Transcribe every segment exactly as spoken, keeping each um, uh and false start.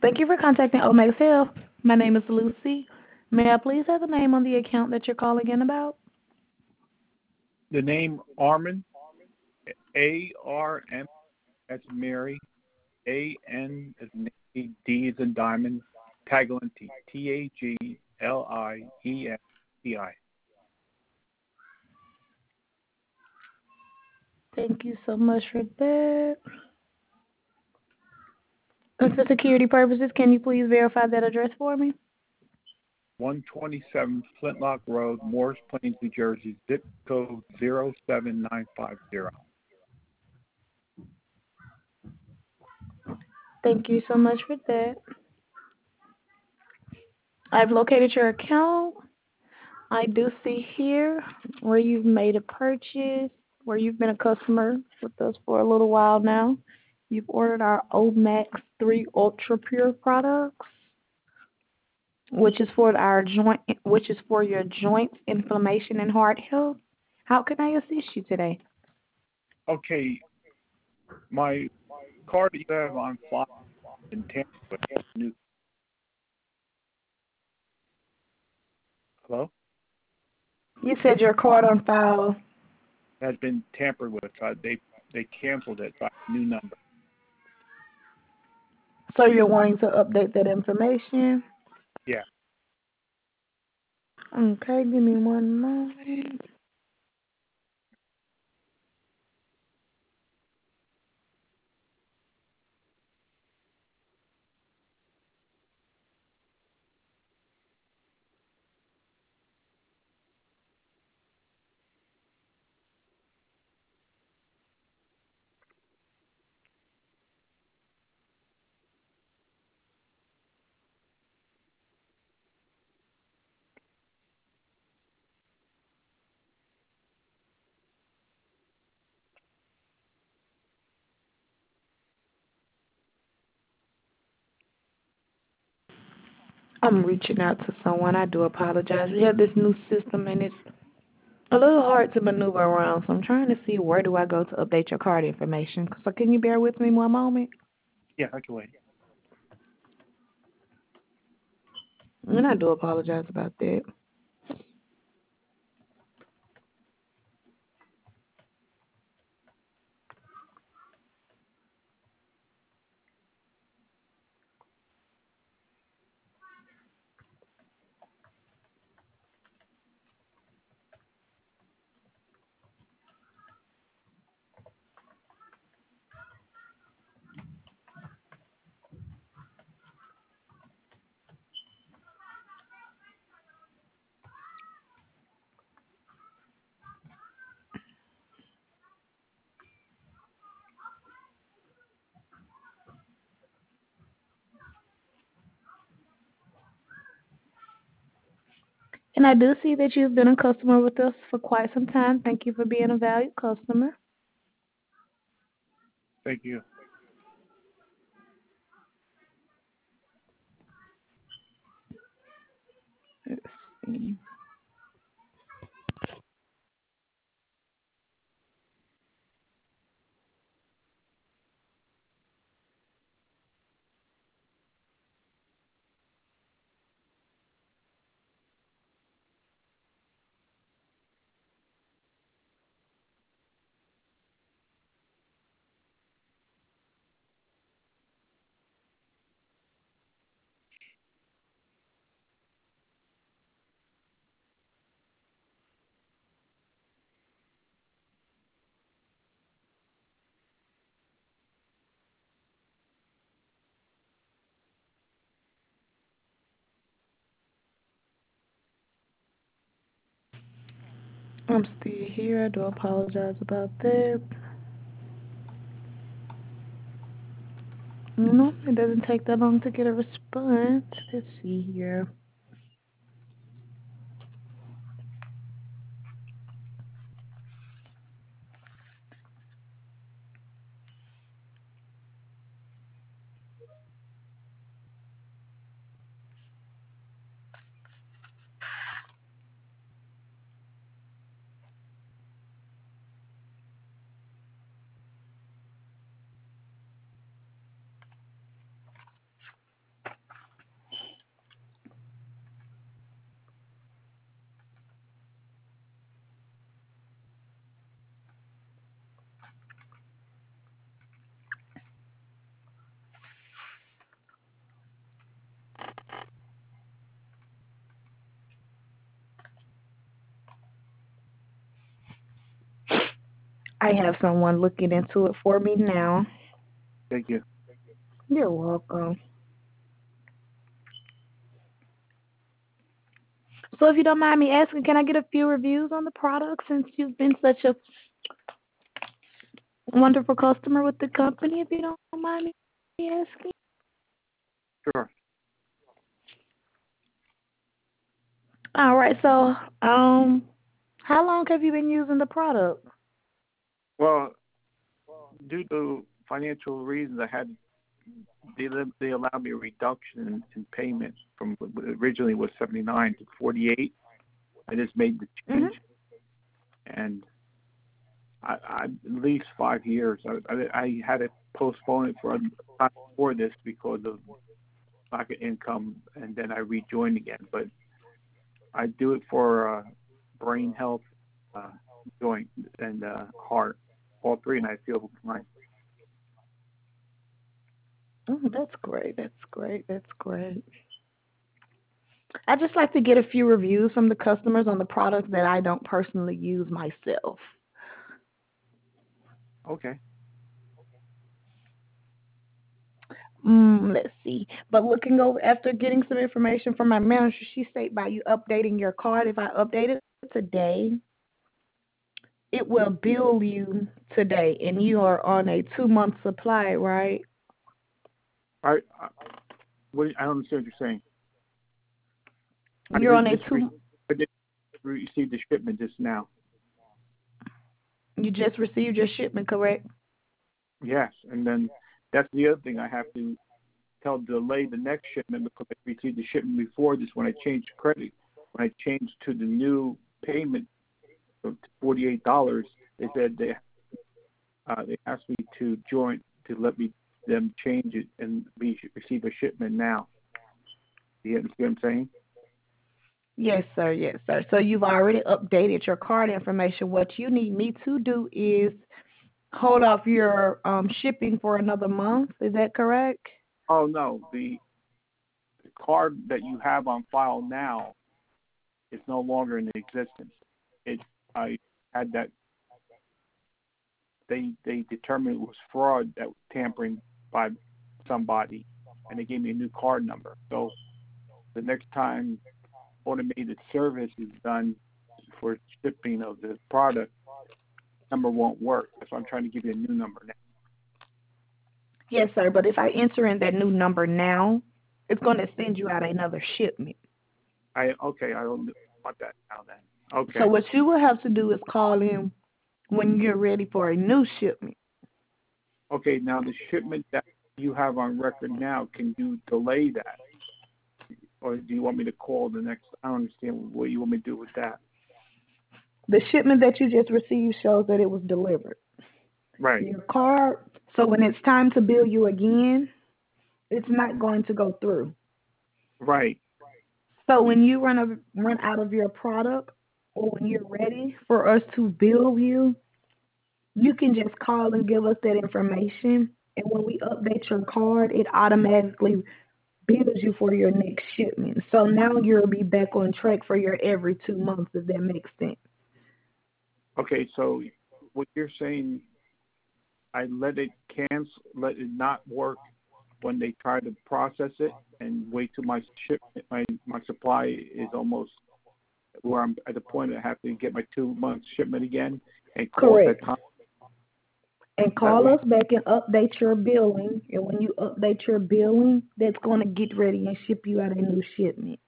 Thank you for contacting Omega Health. My name is Lucy. May I please have the name on the account that you're calling in about? The name Armin, A R M as Mary, A N as Nancy, D as in Diamond, Taglin, T A G L I E N T I. Thank you so much for that. And for security purposes, can you please verify that address for me? one twenty-seven Flintlock Road, Morris Plains, New Jersey, zip code zero seven nine five zero. Thank you so much for that. I've located your account. I do see here where you've made a purchase, where you've been a customer with us for a little while now. You've ordered our Omax three Ultra Pure products, which is for our joint, which is for your joints, inflammation, and heart health. How can I assist you today? Okay, my card that you have on file in Tampa. New. Hello? You said your card on file. Has been tampered with. Uh, they they canceled it. So I have a new number. So you're wanting to update that information? Yeah. Okay, give me one moment. I'm reaching out to someone. I do apologize. We have this new system and it's a little hard to maneuver around. So I'm trying to see where do I go to update your card information. So can you bear with me one moment? Yeah, I can wait. And I do apologize about that. And I do see that you've been a customer with us for quite some time. Thank you for being a valued customer. Thank you. Let's see. I'm still here. I do apologize about that. No, it doesn't take that long to get a response. Let's see here. I have someone looking into it for me now. Thank you. You're welcome. So if you don't mind me asking, can I get a few reviews on the product since you've been such a wonderful customer with the company, if you don't mind me asking? Sure. All right, so um how long have you been using the product? Well, due to financial reasons, I had they li- they allowed me a reduction in, in payment from what originally was seventy nine to forty eight. I just made the change, Mm-hmm. and I, I at least five years. I, I, I had to postpone it for a time before this because of lack of income, and then I rejoined again. But I do it for uh, brain health, uh, joint, and uh, heart, all three, and I feel fine. Oh, that's great. That's great. That's great. I just like to get a few reviews from the customers on the products that I don't personally use myself. Okay. Mm, let's see. But looking over after getting some information from my manager, she said by you updating your card, if I update it today, it will bill you today, and you are on a two month supply, right? I, I, what, I don't understand what you're saying. I You're re- on a just re- two. I just received the shipment just now. You just received your shipment, correct? Yes, and then that's the other thing. I have to tell delay the next shipment because I received the shipment before this. When I changed credit, when I changed to the new payment of forty eight dollars, they said they uh, they asked me to join to let me them change it and we should receive a shipment now. Do you understand what I'm saying? Yes, sir. Yes, sir. So you've already updated your card information. What you need me to do is hold off your um, shipping for another month. Is that correct? Oh no, the, the card that you have on file now is no longer in existence. It I had that they they determined it was fraud, that was tampering by somebody, and they gave me a new card number. So the next time automated service is done for shipping of the product, number won't work. So I'm trying to give you a new number now. Yes, sir. But if I enter in that new number now, it's going to send you out another shipment. I okay, I don't want that now then. So Okay. what you will have to do is call in when you're ready for a new shipment. Okay, now the shipment that you have on record now, can you delay that? Or do you want me to call the next? I don't understand what you want me to do with that. The shipment that you just received shows that it was delivered. Right. Your card, so when it's time to bill you again, it's not going to go through. Right. So when you run a, run out of your product or when you're ready for us to bill you, you can just call and give us that information. And when we update your card, it automatically bills you for your next shipment. So now you'll be back on track for your every two months, if that makes sense. Okay, so what you're saying, I let it cancel, let it not work when they try to process it, and wait till my shipment, my my supply is almost where I'm at the point I have to get my two months shipment again, and call at Correct. that time. And Is that call what you, us back and update your billing. And when you update your billing, that's going to get ready and ship you out a new shipment.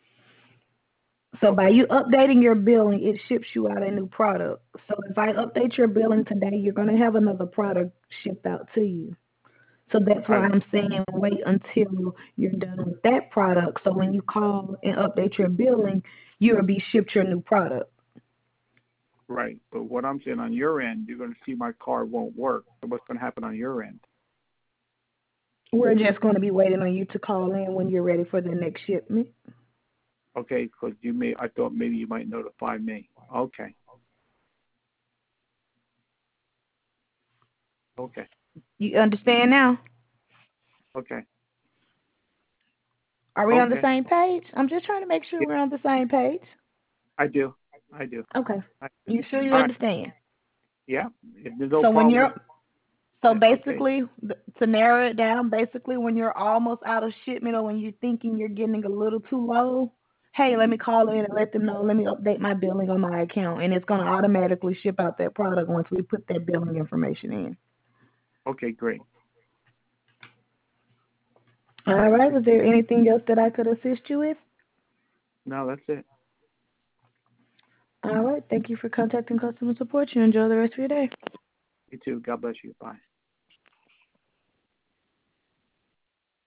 So by you updating your billing, it ships you out a new product. So if I update your billing today, you're going to have another product shipped out to you. So that's why I, I'm saying wait until you're done with that product. So when you call and update your billing, you'll be shipped your new product. right? But what I'm saying on your end, you're going to see my card won't work. So what's going to happen on your end? We're just going to be waiting on you to call in when you're ready for the next shipment. Okay, because you may, I thought maybe you might notify me. Okay. Okay. You understand now? Okay. Are we on the Okay. same page? I'm just trying to make sure Yeah, we're on the same page. I do. I do. Okay. I, You sure you all right. understand? Yeah. If there's no So when problem, you're so okay. basically th- to narrow it down, basically when you're almost out of shipment or when you're thinking you're getting a little too low, hey, let me call in and let them know. Let me update my billing on my account, and it's going to automatically ship out that product once we put that billing information in. Okay, great. All right. Was there anything else that I could assist you with? No, that's it. All right. Thank you for contacting customer support. You enjoy the rest of your day. You too. God bless you. Bye.